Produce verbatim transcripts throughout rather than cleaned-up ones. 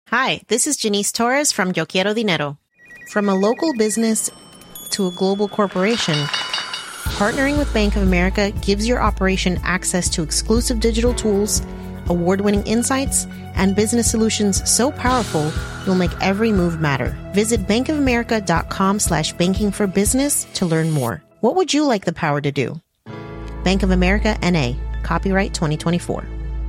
Hi, this is Janice Torres from Yo Quiero Dinero. From a local business to a global corporation, partnering with Bank of America gives your operation access to exclusive digital tools, award-winning insights, and business solutions so powerful you'll make every move matter. Visit bankofamerica.com slash banking for business to learn more. What would you like the power to do? Bank of America, N A. Copyright twenty twenty-four.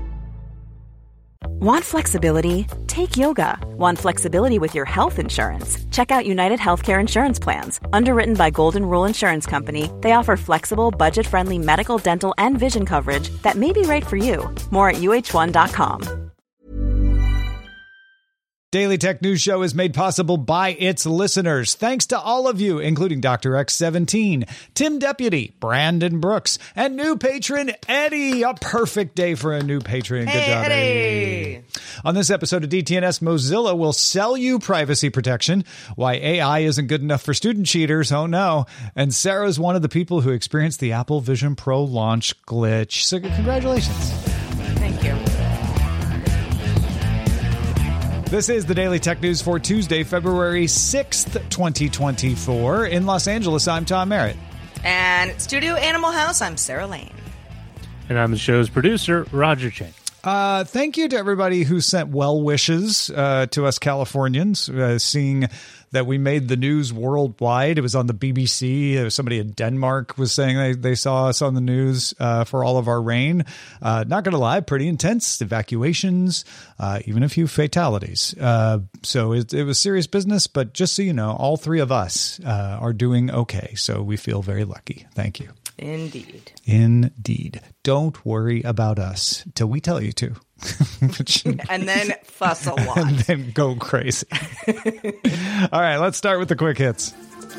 Want flexibility? Take yoga. Want flexibility with your health insurance? Check out United Healthcare Insurance Plans. Underwritten by Golden Rule Insurance Company, they offer flexible, budget-friendly medical, dental, and vision coverage that may be right for you. More at U H one dot com. Daily Tech News Show is made possible by its listeners. Thanks to all of you, including Doctor X seventeen, Tim Deputy, Brandon Brooks, and new patron Eddie. A perfect day for a new patron. Good hey, job, Eddie. Eddie. On this episode of D T N S, Mozilla will sell you privacy protection, why A I isn't good enough for student cheaters. Oh, no. And Sarah's one of the people who experienced the Apple Vision Pro launch glitch. So congratulations. Thank you. This is the Daily Tech News for Tuesday, February sixth, twenty twenty-four. In Los Angeles, I'm Tom Merritt. And at Studio Animal House, I'm Sarah Lane. And I'm the show's producer, Roger Chang. Uh, thank you to everybody who sent well wishes uh, to us Californians, uh, seeing that we made the news worldwide. It was on the B B C. There was somebody in Denmark was saying they, they saw us on the news uh, for all of our rain. Uh, not going to lie, pretty intense evacuations, uh, even a few fatalities. Uh, so it, it was serious business. But just so you know, all three of us uh, are doing okay. So we feel very lucky. Thank you. Indeed. Indeed. Don't worry about us till we tell you to. And then fuss a lot. And then go crazy. All right, let's start with the quick hits.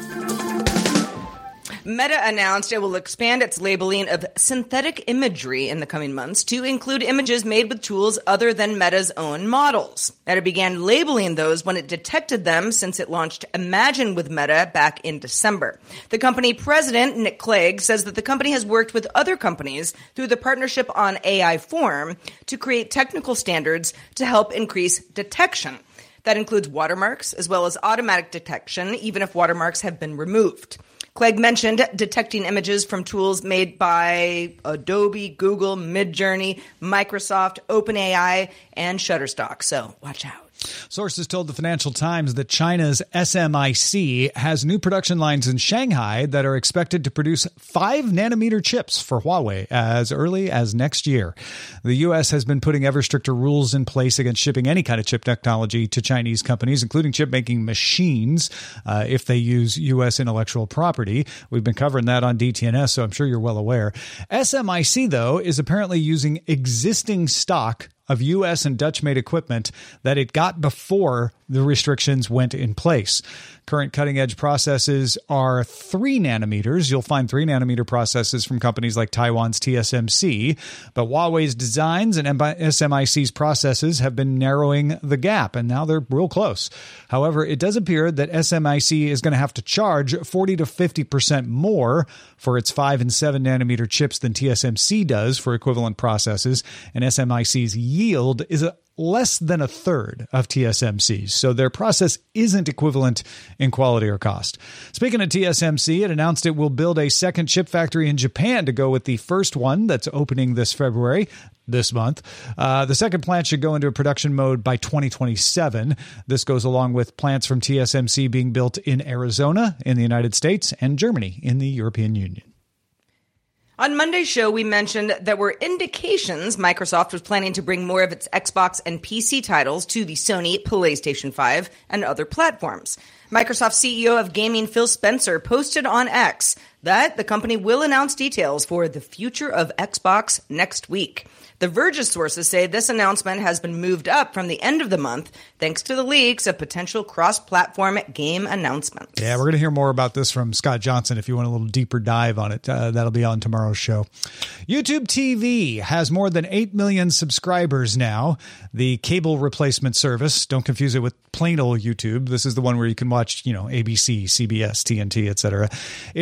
Meta announced it will expand its labeling of synthetic imagery in the coming months to include images made with tools other than Meta's own models. Meta began labeling those when it detected them since it launched Imagine with Meta back in December. The company president, Nick Clegg, says that the company has worked with other companies through the partnership on A I Form to create technical standards to help increase detection. That includes watermarks as well as automatic detection, even if watermarks have been removed. Clegg mentioned detecting images from tools made by Adobe, Google, Midjourney, Microsoft, OpenAI, and Shutterstock. So watch out. Sources told the Financial Times that China's S M I C has new production lines in Shanghai that are expected to produce five nanometer chips for Huawei as early as next year. The U S has been putting ever stricter rules in place against shipping any kind of chip technology to Chinese companies, including chip-making machines, uh, if they use U S intellectual property. We've been covering that on D T N S, so I'm sure you're well aware. S M I C, though, is apparently using existing stock of U S and Dutch-made equipment that it got before the restrictions went in place. Current cutting-edge processes are three nanometers. You'll find three nanometer processes from companies like Taiwan's T S M C, but Huawei's designs and S M I C's processes have been narrowing the gap, and now they're real close. However, it does appear that S M I C is going to have to charge forty to fifty percent more for its five and seven nanometer chips than T S M C does for equivalent processes, and S M I C's yield is a less than a third of T S M C's, so their process isn't equivalent in quality or cost. Speaking of T S M C, it announced it will build a second chip factory in Japan to go with the first one that's opening this February, this month. Uh, the second plant should go into production mode by twenty twenty-seven. This goes along with plants from T S M C being built in Arizona in the United States and Germany in the European Union. On Monday's show, we mentioned there were indications Microsoft was planning to bring more of its Xbox and P C titles to the Sony PlayStation five and other platforms. Microsoft C E O of gaming Phil Spencer posted on X that the company will announce details for the future of Xbox next week. The Verge's sources say this announcement has been moved up from the end of the month thanks to the leaks of potential cross-platform game announcements. Yeah, we're going to hear more about this from Scott Johnson if you want a little deeper dive on it. Uh, that'll be on tomorrow's show. YouTube T V has more than eight million subscribers now. The cable replacement service, don't confuse it with plain old YouTube. This is the one where you can watch, you know, A B C, C B S, T N T, et cetera. It is now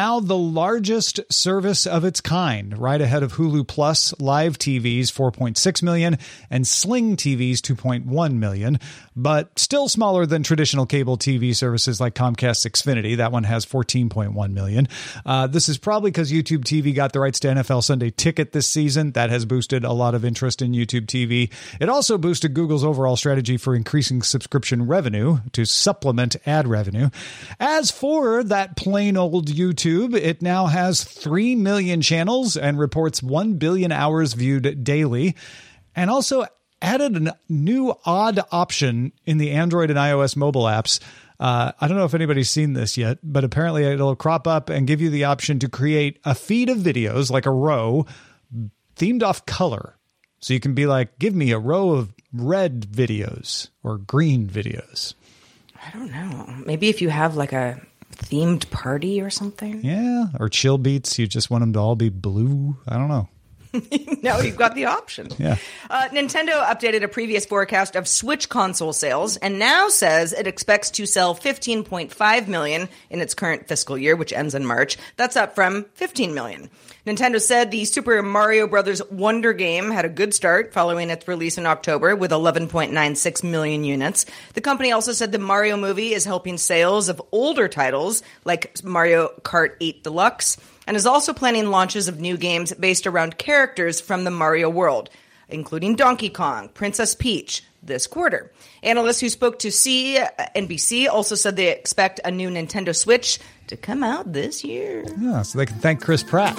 now the largest service of its kind, right ahead of Hulu Plus, Live T V's four point six million, and Sling T V's two point one million, but still smaller than traditional cable T V services like Comcast's Xfinity. That one has fourteen point one million. Uh, this is probably because YouTube T V got the rights to N F L Sunday Ticket this season. That has boosted a lot of interest in YouTube T V. It also boosted Google's overall strategy for increasing subscription revenue to supplement ad revenue. As for that plain old YouTube, it now has three million channels and reports one billion hours viewed daily, and also added a new odd option in the Android and iOS mobile apps. Uh, I don't know if anybody's seen this yet, but apparently it'll crop up and give you the option to create a feed of videos, like a row, themed off color. So you can be like, give me a row of red videos or green videos. I don't know. Maybe if you have like a themed party or something. Yeah. Or chill beats. You just want them to all be blue. I don't know. Now you've got the option. Yeah. Uh, Nintendo updated a previous forecast of Switch console sales and now says it expects to sell fifteen point five million in its current fiscal year, which ends in March. That's up from fifteen million. Nintendo said the Super Mario Bros. Wonder game had a good start following its release in October with eleven point nine six million units. The company also said the Mario movie is helping sales of older titles like Mario Kart eight Deluxe, and is also planning launches of new games based around characters from the Mario world, including Donkey Kong, Princess Peach, this quarter. Analysts who spoke to C N B C also said they expect a new Nintendo Switch to come out this year. Yeah, so they can thank Chris Pratt.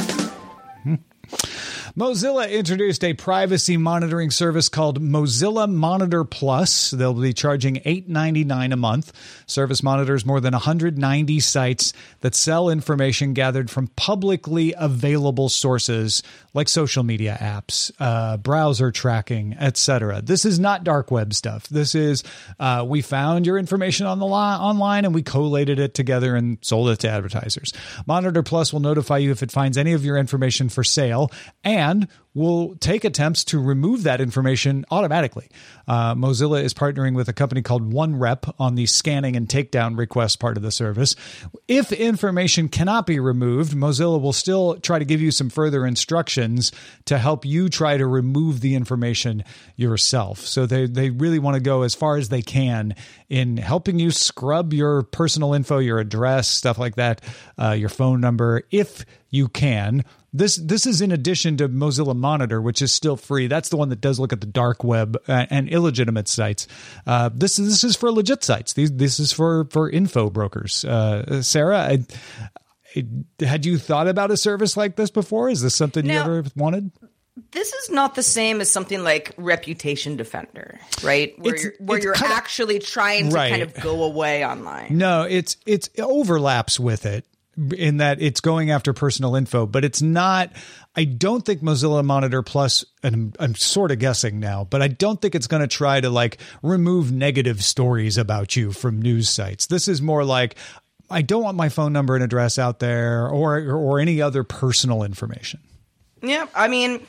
Hmm. Mozilla introduced a privacy monitoring service called Mozilla Monitor Plus. They'll be charging eight dollars and ninety-nine cents a month. Service monitors more than one hundred ninety sites that sell information gathered from publicly available sources like social media apps, uh, browser tracking, et cetera. This is not dark web stuff. This is uh, we found your information on the li- online and we collated it together and sold it to advertisers. Monitor Plus will notify you if it finds any of your information for sale and And will take attempts to remove that information automatically. Uh, Mozilla is partnering with a company called OneRep on the scanning and takedown request part of the service. If information cannot be removed, Mozilla will still try to give you some further instructions to help you try to remove the information yourself. So they, they really want to go as far as they can in helping you scrub your personal info, your address, stuff like that, uh, your phone number, if you can. This this is in addition to Mozilla Monitor, which is still free. That's the one that does look at the dark web and, and illegitimate sites. Uh, this is this is for legit sites. These this is for for info brokers. Uh, Sarah, I, I, had you thought about a service like this before? Is this something now, you ever wanted? This is not the same as something like Reputation Defender, right? Where It's- you're, where it's you're kinda- actually trying to Right. kind of go away online. No, it's it's it overlaps with it in that it's going after personal info, but it's not. I don't think Mozilla Monitor Plus, and I'm, I'm sort of guessing now, but I don't think it's going to try to like remove negative stories about you from news sites. This is more like, I don't want my phone number and address out there or or any other personal information. Yeah, I mean,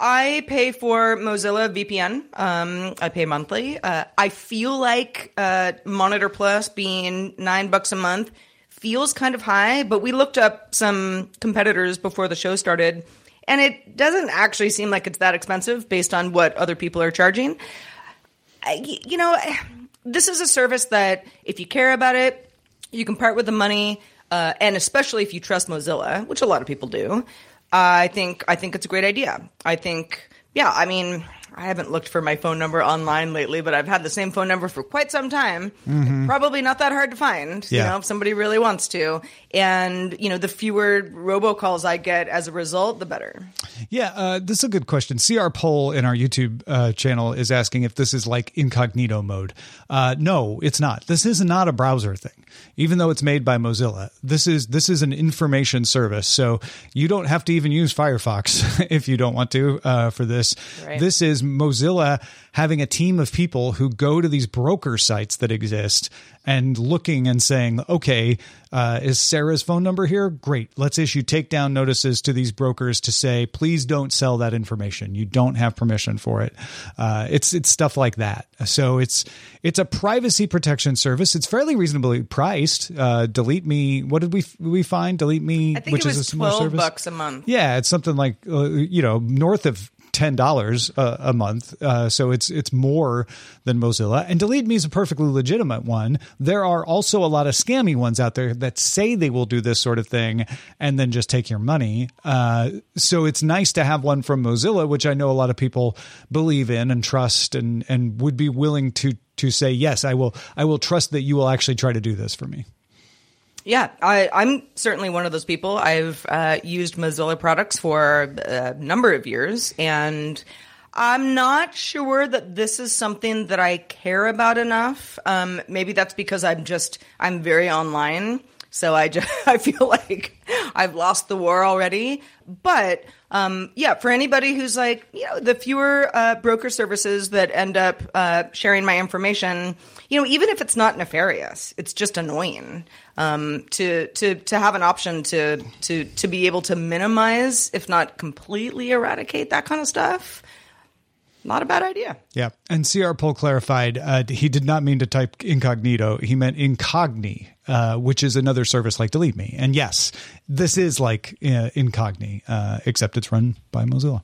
I pay for Mozilla V P N. Um, I pay monthly. Uh, I feel like uh, Monitor Plus being nine bucks a month feels kind of high, but we looked up some competitors before the show started, and it doesn't actually seem like it's that expensive based on what other people are charging. I, you know, this is a service that if you care about it, you can part with the money, uh, and especially if you trust Mozilla, which a lot of people do. I think I think it's a great idea. I think, yeah, I mean, I haven't looked for my phone number online lately, but I've had the same phone number for quite some time. Mm-hmm. Probably not that hard to find, Yeah. you know, if somebody really wants to. And, you know, the fewer robocalls I get as a result, the better. Yeah, uh, this is a good question. C R Poll in our YouTube uh, channel is asking if this is like incognito mode. Uh, no, it's not. This is not a browser thing, even though it's made by Mozilla. This is this is an information service, so you don't have to even use Firefox if you don't want to uh, for this. Right. This is is Mozilla having a team of people who go to these broker sites that exist and looking and saying, okay, uh, is Sarah's phone number here? Great. Let's issue takedown notices to these brokers to say, please don't sell that information. You don't have permission for it. Uh, it's it's stuff like that. So it's it's a privacy protection service. It's fairly reasonably priced. Uh, Delete Me, what did we we find? Delete Me, I think which it was is a similar twelve service. bucks a month. Yeah, it's something like uh, you know north of ten dollars a, a month. Uh, so it's it's more than Mozilla. And Delete Me is a perfectly legitimate one. There are also a lot of scammy ones out there that say they will do this sort of thing and then just take your money. Uh, so it's nice to have one from Mozilla, which I know a lot of people believe in and trust and, and would be willing to to say, yes, I will I will trust that you will actually try to do this for me. Yeah, I, I'm certainly one of those people. I've uh, used Mozilla products for a number of years, and I'm not sure that this is something that I care about enough. Um, maybe that's because I'm just I'm very online, so I just I feel like I've lost the war already. But um, yeah, for anybody who's like, you know, the fewer uh, broker services that end up uh, sharing my information, you know, even if it's not nefarious, it's just annoying. Um, to to to have an option to to to be able to minimize, if not completely eradicate that kind of stuff, not a bad idea. Yeah, and C R Poll clarified uh, he did not mean to type incognito; he meant incogni, uh, which is another service like Delete Me. And yes, this is like uh, incogni, uh, except it's run by Mozilla.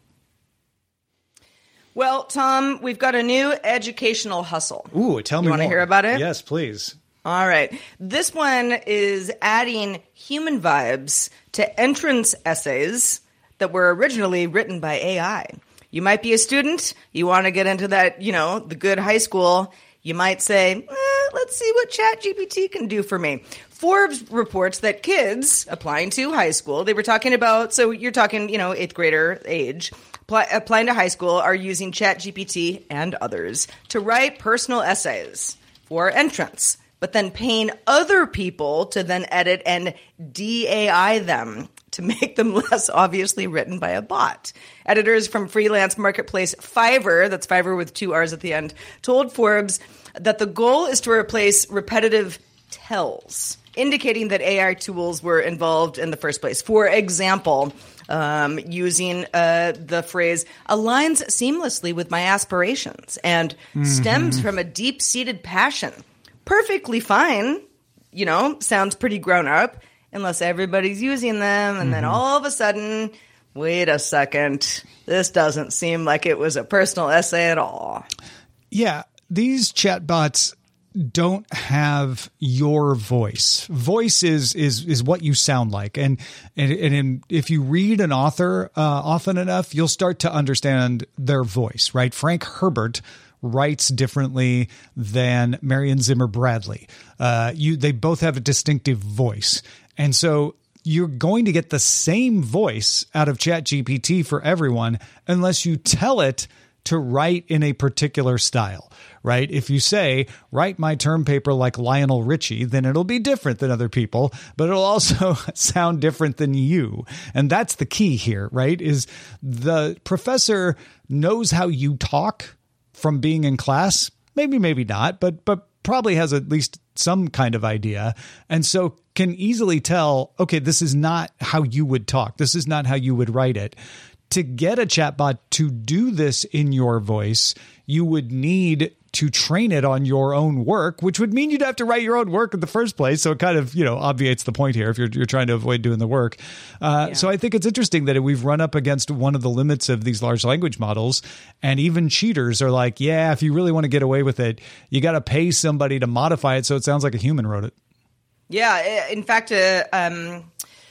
Well, Tom, we've got a new educational hustle. Ooh, tell me You more. want to hear about it? Yes, please. All right. This one is adding human vibes to entrance essays that were originally written by A I. You might be a student. You want to get into that, you know, the good high school. You might say, eh, let's see what ChatGPT can do for me. Forbes reports that kids applying to high school, they were talking about, so you're talking, you know, eighth grader age, apply, applying to high school are using ChatGPT and others to write personal essays for entrance, but then paying other people to then edit and D-A I them to make them less obviously written by a bot. Editors from freelance marketplace Fiverr, that's Fiverr with two R's at the end, told Forbes that the goal is to replace repetitive tells, indicating that A I tools were involved in the first place. For example, um, using uh, the phrase aligns seamlessly with my aspirations and mm-hmm. stems from a deep-seated passion. Perfectly fine, you know, sounds pretty grown up, unless everybody's using them. And mm-hmm. then all of a sudden, wait a second, this doesn't seem like it was a personal essay at all. Yeah, these chatbots don't have your voice. Voice is is is what you sound like, and and, and in, if you read an author uh, often enough, you'll start to understand their voice. Right? Frank Herbert writes differently than Marion Zimmer Bradley. Uh, you they both have a distinctive voice, and so you're going to get the same voice out of ChatGPT for everyone unless you tell it to write in a particular style, right? If you say, write my term paper like Lionel Richie, then it'll be different than other people, but it'll also sound different than you. And that's the key here, right? Is the professor knows how you talk from being in class. Maybe, maybe not, but, but probably has at least some kind of idea. And so can easily tell, okay, this is not how you would talk. This is not how you would write it. To get a chatbot to do this in your voice, you would need to train it on your own work, which would mean you'd have to write your own work in the first place. So it kind of, you know, obviates the point here if you're you're trying to avoid doing the work. Uh, yeah. So I think it's interesting that we've run up against one of the limits of these large language models, and even cheaters are like, yeah, if you really want to get away with it, you got to pay somebody to modify it so it sounds like a human wrote it. Yeah, in fact, uh, um.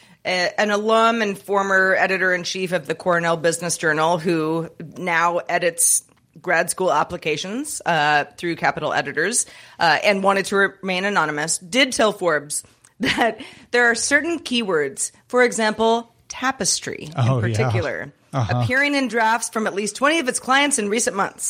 an alum and former editor-in-chief of the Cornell Business Journal, who now edits grad school applications uh, through Capital Editors uh, and wanted to remain anonymous, did tell Forbes that there are certain keywords, for example, tapestry oh, in particular, yeah. uh-huh. appearing in drafts from at least twenty of its clients in recent months.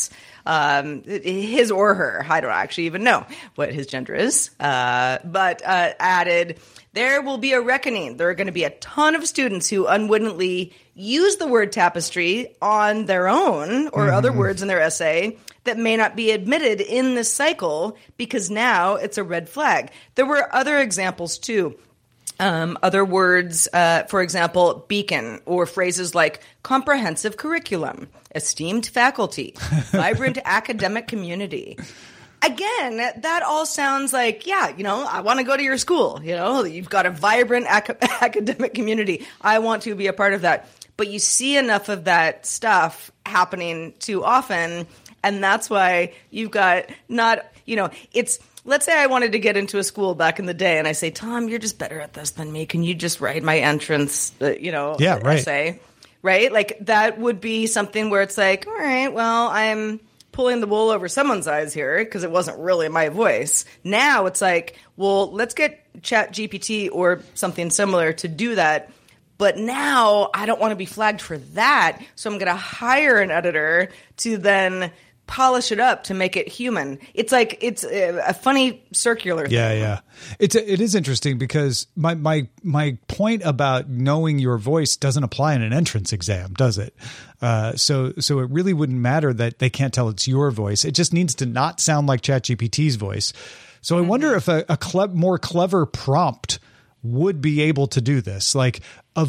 um, his or her, I don't actually even know what his gender is, uh, but uh, added, there will be a reckoning. There are going to be a ton of students who unwittingly use the word tapestry on their own or mm-hmm. other words in their essay that may not be admitted in this cycle because now it's a red flag. There were other examples too. Um, other words, uh, for example, beacon, or phrases like comprehensive curriculum, esteemed faculty, vibrant academic community. Again, that all sounds like, yeah, you know, I want to go to your school. You know, you've got a vibrant ac- academic community. I want to be a part of that. But you see enough of that stuff happening too often, and that's why you've got not, you know, it's... Let's say I wanted to get into a school back in the day, and I say, Tom, you're just better at this than me. Can you just write my entrance, uh, you know, yeah, right. essay? Right? Like, that would be something where it's like, all right, well, I'm pulling the wool over someone's eyes here because it wasn't really my voice. Now it's like, well, let's get ChatGPT or something similar to do that. But now I don't want to be flagged for that, so I'm going to hire an editor to then polish it up to make it human. It's like it's a, a funny circular thing. Yeah, yeah. It's a, it is interesting because my my my point about knowing your voice doesn't apply in an entrance exam, does it? Uh, so so it really wouldn't matter that they can't tell it's your voice. It just needs to not sound like ChatGPT's voice. So I mm-hmm. wonder if a, a cle- more clever prompt would be able to do this. Like,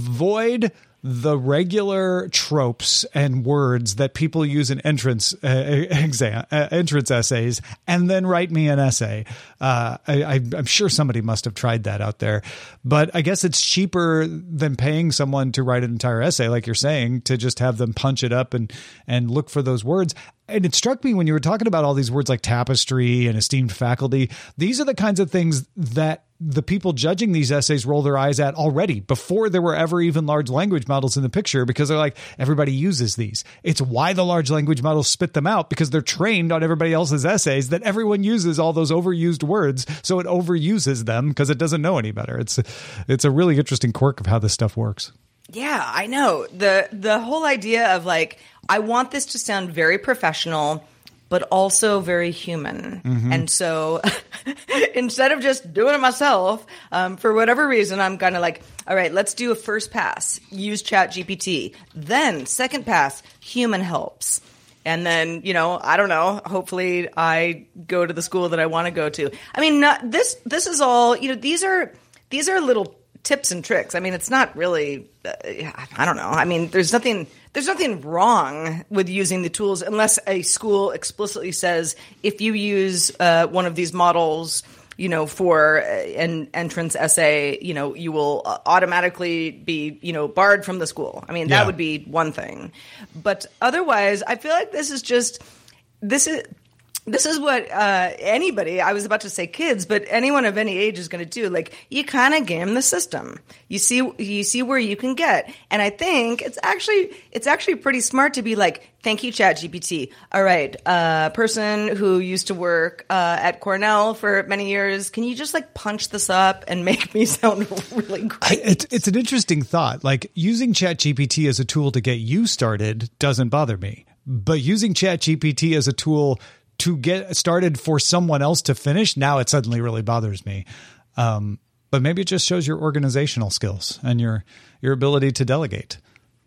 avoid the regular tropes and words that people use in entrance uh, exam uh, entrance essays, and then write me an essay. Uh, I, I, I'm sure somebody must have tried that out there, but I guess it's cheaper than paying someone to write an entire essay, like you're saying, to just have them punch it up and and look for those words. And it struck me when you were talking about all these words like tapestry and esteemed faculty. These are the kinds of things that the people judging these essays roll their eyes at already before there were ever even large language models in the picture, because they're like, everybody uses these. It's why the large language models spit them out, because they're trained on everybody else's essays that everyone uses all those overused words. So it overuses them because it doesn't know any better. It's, it's a really interesting quirk of how this stuff works. Yeah, I know. The, the whole idea of like, I want this to sound very professional, but also very human. Mm-hmm. And so instead of just doing it myself, um, for whatever reason, I'm kind of like, all right, let's do a first pass, use ChatGPT. Then second pass, human helps. And then, you know, I don't know, hopefully I go to the school that I want to go to. I mean, not, this this is all, you know, these are these are little tips and tricks. I mean, it's not really, uh, I don't know. I mean, there's nothing, there's nothing wrong with using the tools unless a school explicitly says, if you use uh, one of these models, you know, for an entrance essay, you know, you will automatically be, you know, barred from the school. I mean, that yeah. would be one thing. But otherwise, I feel like this is just, this is, This is what uh, anybody, I was about to say kids, but anyone of any age is going to do. Like, you kind of game the system. You see, you see where you can get. And I think it's actually, it's actually pretty smart to be like, thank you, ChatGPT. All right, a uh, person who used to work uh, at Cornell for many years, can you just like punch this up and make me sound really great? It's, it's an interesting thought. Like, using ChatGPT as a tool to get you started doesn't bother me. But using ChatGPT as a tool to get started for someone else to finish, now it suddenly really bothers me. Um, but maybe it just shows your organizational skills and your your ability to delegate.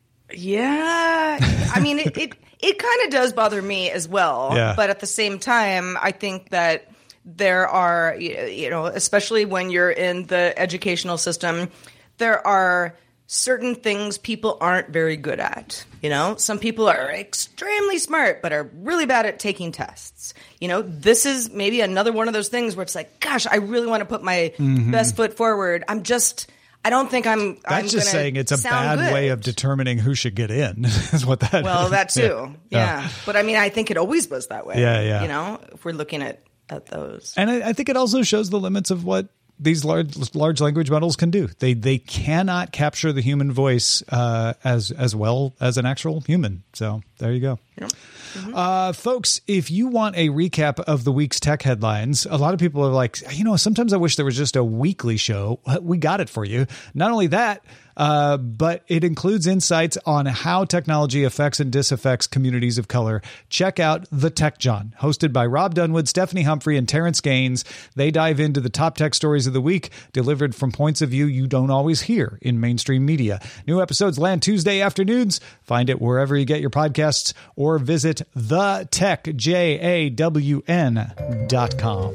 Yeah. I mean, it it, it kind of does bother me as well. Yeah. But at the same time, I think that there are, you know, especially when you're in the educational system, there are certain things people aren't very good at. You know, some people are extremely smart, but are really bad at taking tests. You know, this is maybe another one of those things where it's like, gosh, I really want to put my mm-hmm. best foot forward. I'm just, I don't think I'm, That's I'm just saying it's a bad good. way of determining who should get in is what that well, is. that too. Yeah. Yeah. yeah. But I mean, I think it always was that way. Yeah, yeah. You know, if we're looking at, at those. And I, I think it also shows the limits of what these large large language models can do. They they cannot capture the human voice uh, as as well as an actual human. So there you go. Yep. Mm-hmm. Uh, folks, if you want a recap of the week's tech headlines, a lot of people are like, you know, sometimes I wish there was just a weekly show. We got it for you. Not only that, uh, but it includes insights on how technology affects and disaffects communities of color. Check out The Tech John, hosted by Rob Dunwood, Stephanie Humphrey, and Terrence Gaines. They dive into the top tech stories of the week, delivered from points of view you don't always hear in mainstream media. New episodes land Tuesday afternoons. Find it wherever you get your podcasts or visit the tech jawn dot com.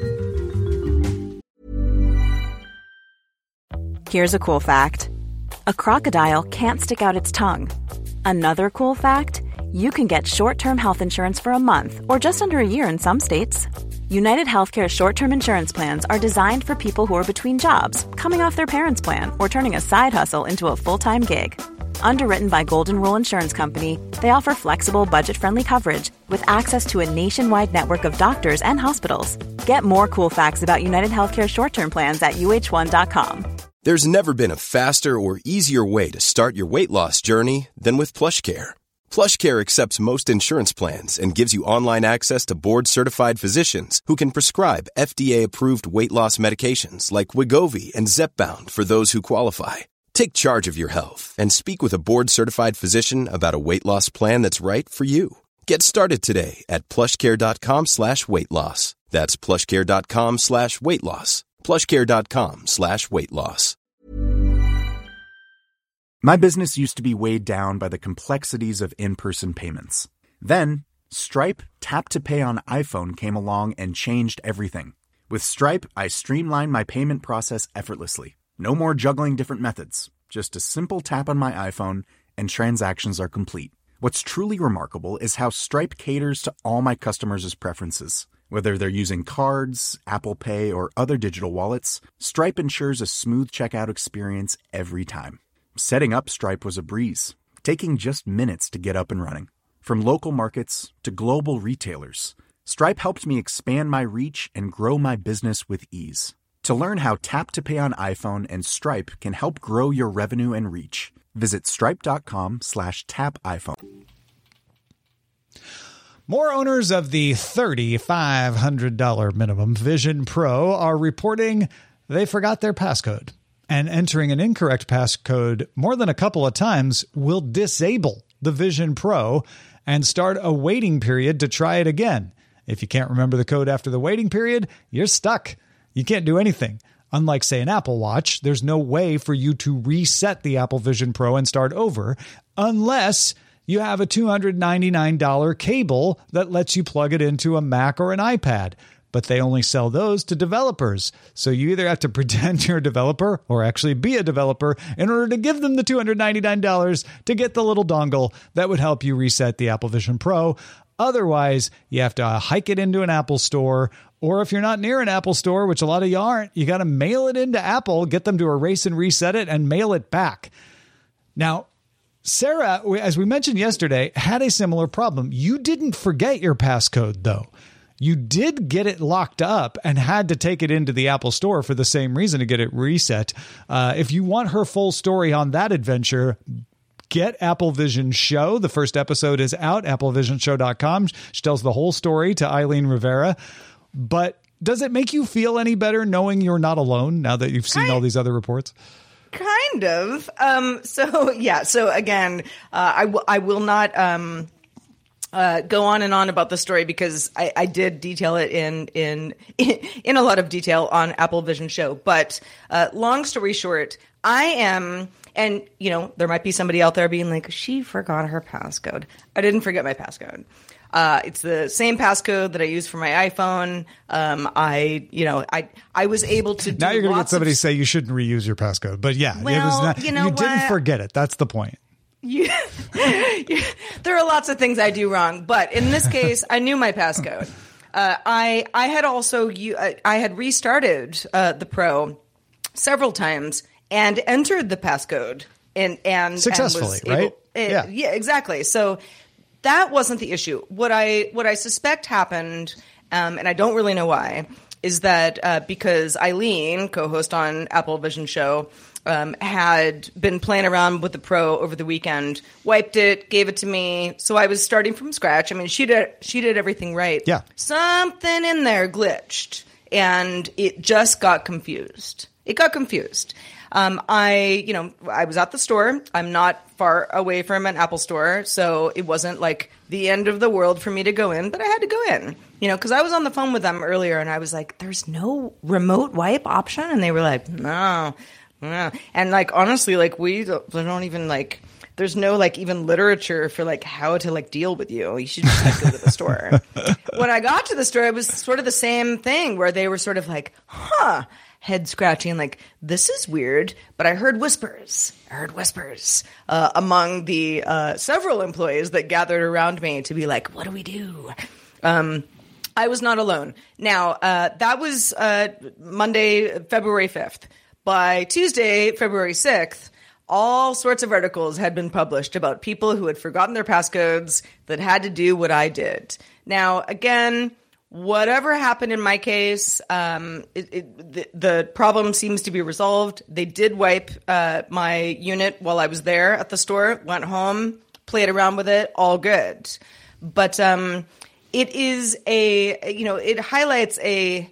Here's a cool fact. A crocodile can't stick out its tongue. Another cool fact, you can get short-term health insurance for a month or just under a year in some states. United Healthcare short-term insurance plans are designed for people who are between jobs, coming off their parents' plan, or turning a side hustle into a full-time gig. Underwritten by Golden Rule Insurance Company, they offer flexible, budget-friendly coverage with access to a nationwide network of doctors and hospitals. Get more cool facts about United Healthcare short-term plans at U H one dot com. There's never been a faster or easier way to start your weight loss journey than with PlushCare. PlushCare accepts most insurance plans and gives you online access to board-certified physicians who can prescribe F D A-approved weight loss medications like Wegovy and Zepbound for those who qualify. Take charge of your health and speak with a board-certified physician about a weight loss plan that's right for you. Get started today at plushcare.com slash weight loss. That's plushcare.com slash weight loss. plushcare.com slash weight loss. My business used to be weighed down by the complexities of in-person payments. Then, Stripe Tap to Pay on iPhone came along and changed everything. With Stripe, I streamlined my payment process effortlessly. No more juggling different methods. Just a simple tap on my iPhone and transactions are complete. What's truly remarkable is how Stripe caters to all my customers' preferences. Whether they're using cards, Apple Pay, or other digital wallets, Stripe ensures a smooth checkout experience every time. Setting up Stripe was a breeze, taking just minutes to get up and running. From local markets to global retailers, Stripe helped me expand my reach and grow my business with ease. To learn how Tap to Pay on iPhone and Stripe can help grow your revenue and reach, visit stripe.com slash tap iPhone. More owners of the three thousand five hundred dollars minimum Vision Pro are reporting they forgot their passcode. And entering an incorrect passcode more than a couple of times will disable the Vision Pro and start a waiting period to try it again. If you can't remember the code after the waiting period, you're stuck. You can't do anything. Unlike, say, an Apple Watch, there's no way for you to reset the Apple Vision Pro and start over unless you have a two hundred ninety-nine dollars cable that lets you plug it into a Mac or an iPad. But they only sell those to developers. So you either have to pretend you're a developer or actually be a developer in order to give them the two hundred ninety-nine dollars to get the little dongle that would help you reset the Apple Vision Pro. Otherwise, you have to hike it into an Apple store, or if you're not near an Apple store, which a lot of you aren't, you got to mail it into Apple, get them to erase and reset it, and mail it back. Now, Sarah, as we mentioned yesterday, had a similar problem. You didn't forget your passcode, though. You did get it locked up and had to take it into the Apple Store for the same reason, to get it reset. Uh, if you want her full story on that adventure, get Apple Vision Show. The first episode is out, apple vision show dot com. She tells the whole story to Eileen Rivera. But does it make you feel any better knowing you're not alone now that you've seen I- all these other reports? Kind of. Um, so, yeah. So, again, uh, I, w- I will not um, uh, go on and on about the story because I, I did detail it in, in in a lot of detail on Apple Vision Show. But uh, long story short, I am, and, you know, there might be somebody out there being like, she forgot her passcode. I didn't forget my passcode. Uh, it's the same passcode that I use for my iPhone. Um, I, you know, I, I was able to do Now you're going to get somebody of, say you shouldn't reuse your passcode. But yeah, well, it was not, you, know you didn't what? forget it. That's the point. You, there are lots of things I do wrong, but in this case, I knew my passcode. Uh, I, I had also, I had restarted uh, the Pro several times and entered the passcode and, and successfully, and was able, right? It, yeah, yeah, exactly. So that wasn't the issue. What I what I suspect happened, um, and I don't really know why, is that uh, because Eileen, co-host on Apple Vision Show, um, had been playing around with the Pro over the weekend, wiped it, gave it to me, so I was starting from scratch. I mean, she did she did everything right. Yeah, something in there glitched, and it just got confused. It got confused. Um, I, you know, I was at the store. I'm not far away from an Apple store, so it wasn't like the end of the world for me to go in, but I had to go in, you know, because I was on the phone with them earlier and I was like, there's no remote wipe option? And they were like, no, no. And like, honestly, like we don't, we don't even like, there's no like even literature for like how to like deal with you. You should just like go to the store. When I got to the store, it was sort of the same thing where they were sort of like, huh, head scratching, like, this is weird. But I heard whispers. I heard whispers uh, among the uh, several employees that gathered around me to be like, what do we do? Um, I was not alone. Now, uh, that was uh, Monday, February fifth. By Tuesday, February sixth, all sorts of articles had been published about people who had forgotten their passcodes that had to do what I did. Now, again, whatever happened in my case, um, it, it, the, the problem seems to be resolved. They did wipe uh, my unit while I was there at the store, went home, played around with it, all good. But um, it is a, you know, it highlights a,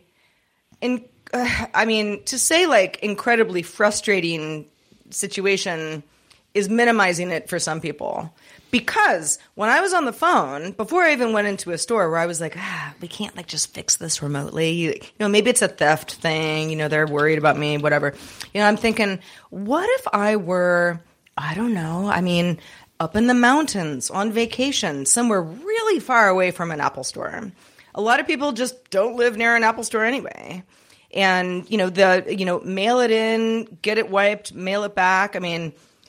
in, uh, I mean, to say like incredibly frustrating situation is minimizing it for some people. Because when I was on the phone, before I even went into a store where I was like, ah, we can't like just fix this remotely. You, you know, maybe it's a theft thing. You know, they're worried about me, whatever. You know, I'm thinking, what if I were, I don't know, I mean, up in the mountains on vacation, somewhere really far away from an Apple store. A lot of people just don't live near an Apple store anyway. And, you know, the, you know, mail it in, get it wiped, mail it back. I mean,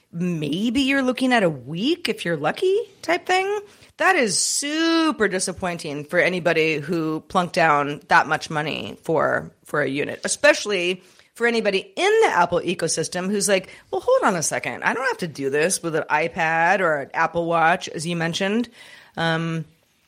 maybe you're looking at a week if you're lucky type thing. That is super disappointing for anybody who plunked down that much money for, for a unit, especially for anybody in the Apple ecosystem who's like, well, hold on a second. I don't have to do this with an iPad or an Apple Watch, as you mentioned. Um,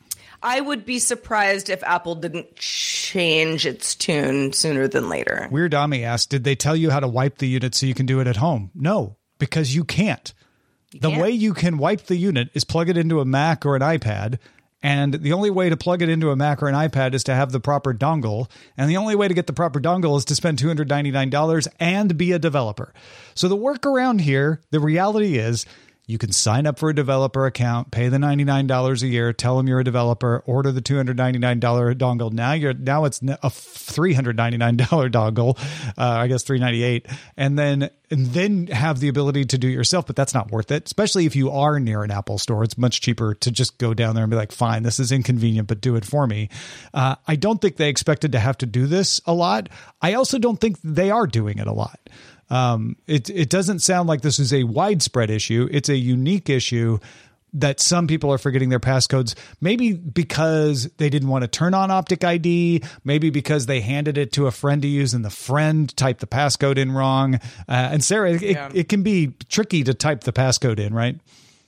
I would be surprised if Apple didn't change its tune sooner than later. Weird Ami asked, did they tell you how to wipe the unit so you can do it at home? No, because you can't. You the can't. way you can wipe the unit is plug it into a Mac or an iPad. And the only way to plug it into a Mac or an iPad is to have the proper dongle. And the only way to get the proper dongle is to spend two hundred ninety-nine dollars and be a developer. So the workaround here, the reality is, you can sign up for a developer account, pay the ninety-nine dollars a year, tell them you're a developer, order the two hundred ninety-nine dollars dongle. Now you're now it's a three hundred ninety-nine dollars dongle, uh, I guess three hundred ninety-eight dollars, and then and then have the ability to do it yourself. But that's not worth it, especially if you are near an Apple store. It's much cheaper to just go down there and be like, fine, this is inconvenient, but do it for me. Uh, I don't think they expected to have to do this a lot. I also don't think they are doing it a lot. Um, it it doesn't sound like this is a widespread issue. It's a unique issue that some people are forgetting their passcodes, maybe because they didn't want to turn on Optic I D, maybe because they handed it to a friend to use and the friend typed the passcode in wrong. Uh, and Sarah, it, yeah. it, it can be tricky to type the passcode in, right?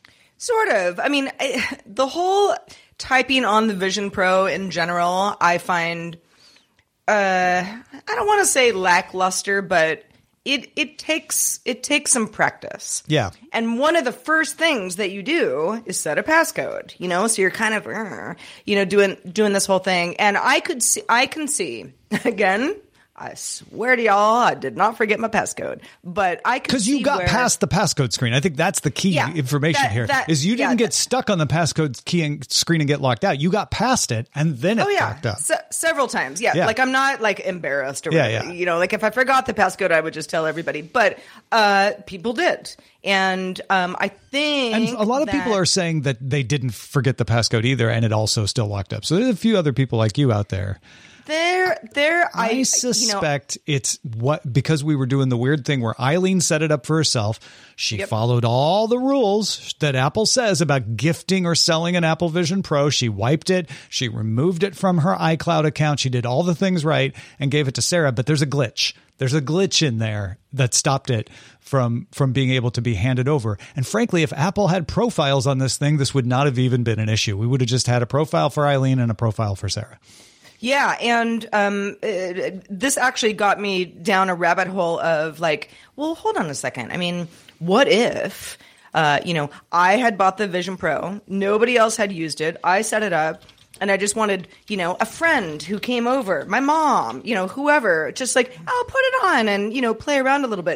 Sort of. I mean, I, the whole typing on the Vision Pro in general, I find, uh, I don't want to say lackluster, but It it takes it takes some practice. Yeah. And one of the first things that you do is set a passcode, you know, so you're kind of, uh, you know, doing doing this whole thing. And I could see, I can see, again, I swear to y'all, I did not forget my passcode, but I could see because you got where, past the passcode screen. I think that's the key yeah, information that, here that, is you didn't yeah, get that, stuck on the passcode key and screen and get locked out. You got past it and then it oh, yeah. locked up. Se- several times. Yeah. yeah. Like I'm not like embarrassed or yeah, whatever. yeah. You know, like if I forgot the passcode, I would just tell everybody. But uh, people did. And um, I think And a lot of that, people are saying that they didn't forget the passcode either and it also still locked up. So there's a few other people like you out there. There, there, I, I suspect you know, it's what because we were doing the weird thing where Eileen set it up for herself. She yep. followed all the rules that Apple says about gifting or selling an Apple Vision Pro. She wiped it. She removed it from her iCloud account. She did all the things right and gave it to Sarah. But there's a glitch. There's a glitch in there that stopped it from from being able to be handed over. And frankly, if Apple had profiles on this thing, this would not have even been an issue. We would have just had a profile for Eileen and a profile for Sarah. Yeah, and um, uh, this actually got me down a rabbit hole of like, well, hold on a second. I mean, what if, uh, you know, I had bought the Vision Pro, nobody else had used it, I set it up, and I just wanted, you know, a friend who came over, my mom, you know, whoever, just like, I'll put it on and, you know, play around a little bit.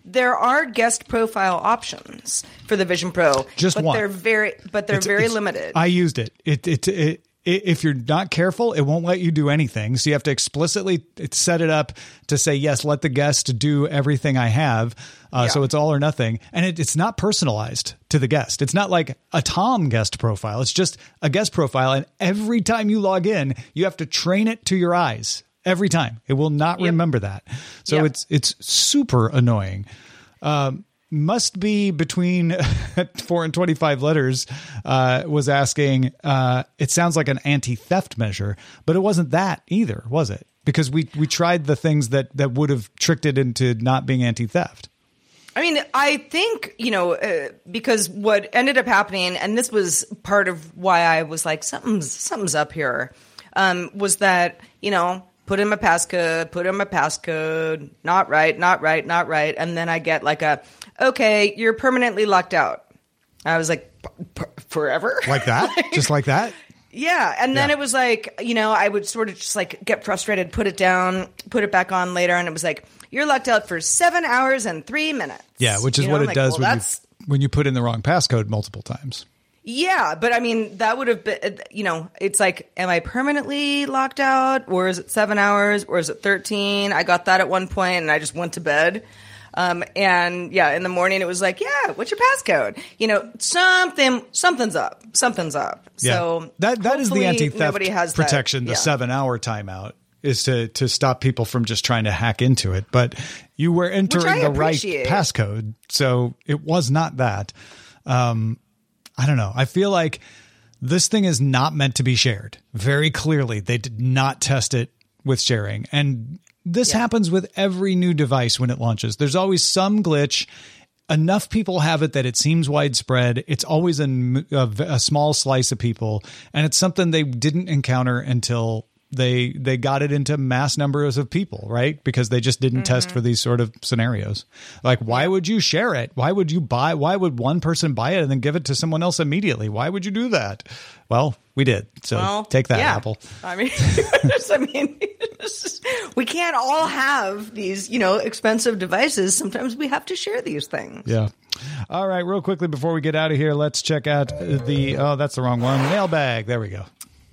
there are guest profile options for the Vision Pro. Just but one. They're very, but they're It's- very it's- limited. I used it. It, it, it, it. If you're not careful, it won't let you do anything. So you have to explicitly set it up to say, yes, let the guest do everything I have. Uh, Yeah. So it's all or nothing. And it, it's not personalized to the guest. It's not like a Tom guest profile. It's just a guest profile. And every time you log in, you have to train it to your eyes. Every time. It will not Yep. remember that. So Yep. it's it's super annoying. Um, must be between four and twenty-five letters, uh, was asking, uh, it sounds like an anti-theft measure, but it wasn't that either, was it? Because we, we tried the things that, that would have tricked it into not being anti-theft. I mean, I think, you know, uh, because what ended up happening, and this was part of why I was like, something's, something's up here, um, was that, you know, put in my passcode, put in my passcode, not right, not right, not right. And then I get like a, okay, you're permanently locked out. I was like, p- p- forever? Like that? Just like that? Yeah. And then Yeah. it was like, you know, I would sort of just like get frustrated, put it down, put it back on later. And it was like, you're locked out for seven hours and three minutes. Yeah, which is You know, what I'm it like, does well, when you, that's- when you put in the wrong passcode multiple times. Yeah, but I mean, that would have been, you know, it's like, am I permanently locked out, or is it seven hours, or is it thirteen? I got that at one point, and I just went to bed. Um, and yeah, in the morning, it was like, yeah, what's your passcode? You know, something, something's up, something's up. Yeah. So that that is the hopefully anti-theft nobody has that. protection, the Yeah. seven-hour timeout, is to to stop people from just trying to hack into it. But you were entering I the right appreciate. passcode, so it was not that. Um, I don't know. I feel like this thing is not meant to be shared. Very clearly, they did not test it with sharing. And this happens with every new device when it launches. There's always some glitch. Enough people have it that it seems widespread. It's always a, a, a small slice of people. And it's something they didn't encounter until they they got it into mass numbers of people, right? Because they just didn't Mm-hmm. test for these sort of scenarios. Like, why would you share it? Why would you buy? Why would one person buy it and then give it to someone else immediately? Why would you do that? Well, we did. So Well, take that, yeah. Apple. I mean, I mean, it's just- we can't all have these, you know, expensive devices. Sometimes we have to share these things. Yeah. All right. Real quickly before we get out of here, let's check out the, oh, that's the wrong one. Mailbag. There we go.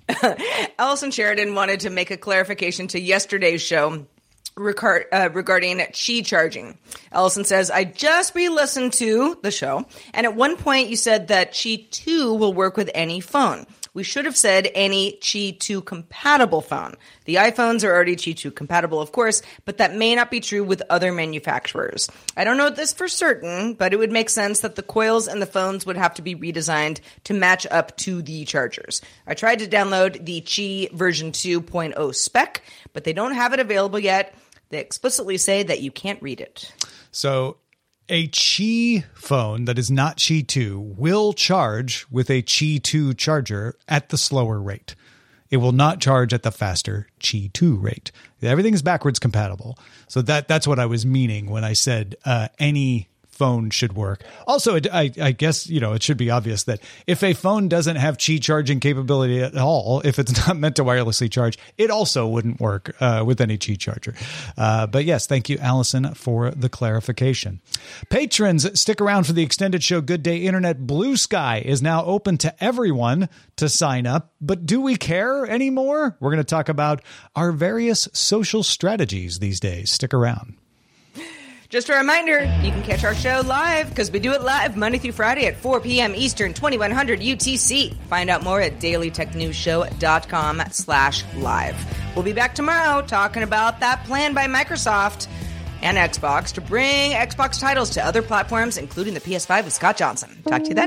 Allison Sheridan wanted to make a clarification to yesterday's show regard, uh, regarding Qi charging. Allison says, I just re-listened to the show, and at one point you said that Qi two will work with any phone. We should have said any Qi two compatible phone. The iPhones are already Qi two compatible, of course, but that may not be true with other manufacturers. I don't know this for certain, but it would make sense that the coils and the phones would have to be redesigned to match up to the chargers. I tried to download the Qi version two point oh spec, but they don't have it available yet. They explicitly say that you can't read it. So a Qi phone that is not Qi two will charge with a Qi two charger at the slower rate. It will not charge at the faster Qi two rate. Everything is backwards compatible. So that that's what I was meaning when I said uh, any phone should work. Also, it, I, I guess, you know, it should be obvious that if a phone doesn't have Qi charging capability at all, if it's not meant to wirelessly charge, it also wouldn't work uh, with any Qi charger. Uh, but yes, thank you, Allison, for the clarification. Patrons, stick around for the extended show Good Day Internet. Blue Sky is now open to everyone to sign up. But do we care anymore? We're going to talk about our various social strategies these days. Stick around. Just a reminder, you can catch our show live because we do it live Monday through Friday at four p.m. Eastern, twenty-one hundred U T C. Find out more at dailytechnewsshow.com slash live. We'll be back tomorrow talking about that plan by Microsoft and Xbox to bring Xbox titles to other platforms, including the P S five with Scott Johnson. Talk to you then.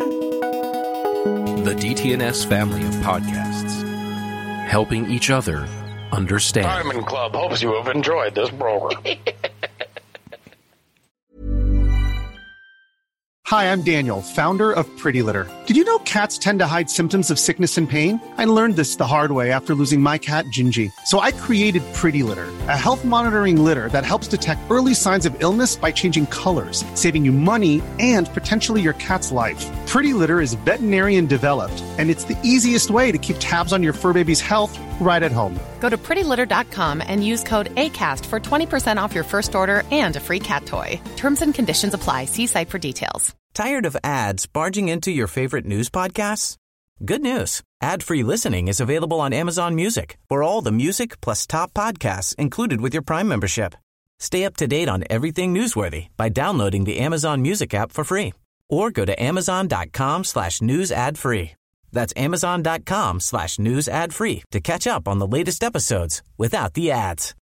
The D T N S family of podcasts, helping each other understand. Diamond Club hopes you have enjoyed this program. Hi, I'm Daniel, founder of Pretty Litter. Did you know cats tend to hide symptoms of sickness and pain? I learned this the hard way after losing my cat, Gingy. So I created Pretty Litter, a health monitoring litter that helps detect early signs of illness by changing colors, saving you money and potentially your cat's life. Pretty Litter is veterinarian developed, and it's the easiest way to keep tabs on your fur baby's health right at home. Go to pretty litter dot com and use code ACAST for twenty percent off your first order and a free cat toy. Terms and conditions apply. See site for details. Tired of ads barging into your favorite news podcasts? Good news. Ad-free listening is available on Amazon Music for all the music plus top podcasts included with your Prime membership. Stay up to date on everything newsworthy by downloading the Amazon Music app for free or go to amazon.com slash news ad free. That's amazon.com slash news ad free to catch up on the latest episodes without the ads.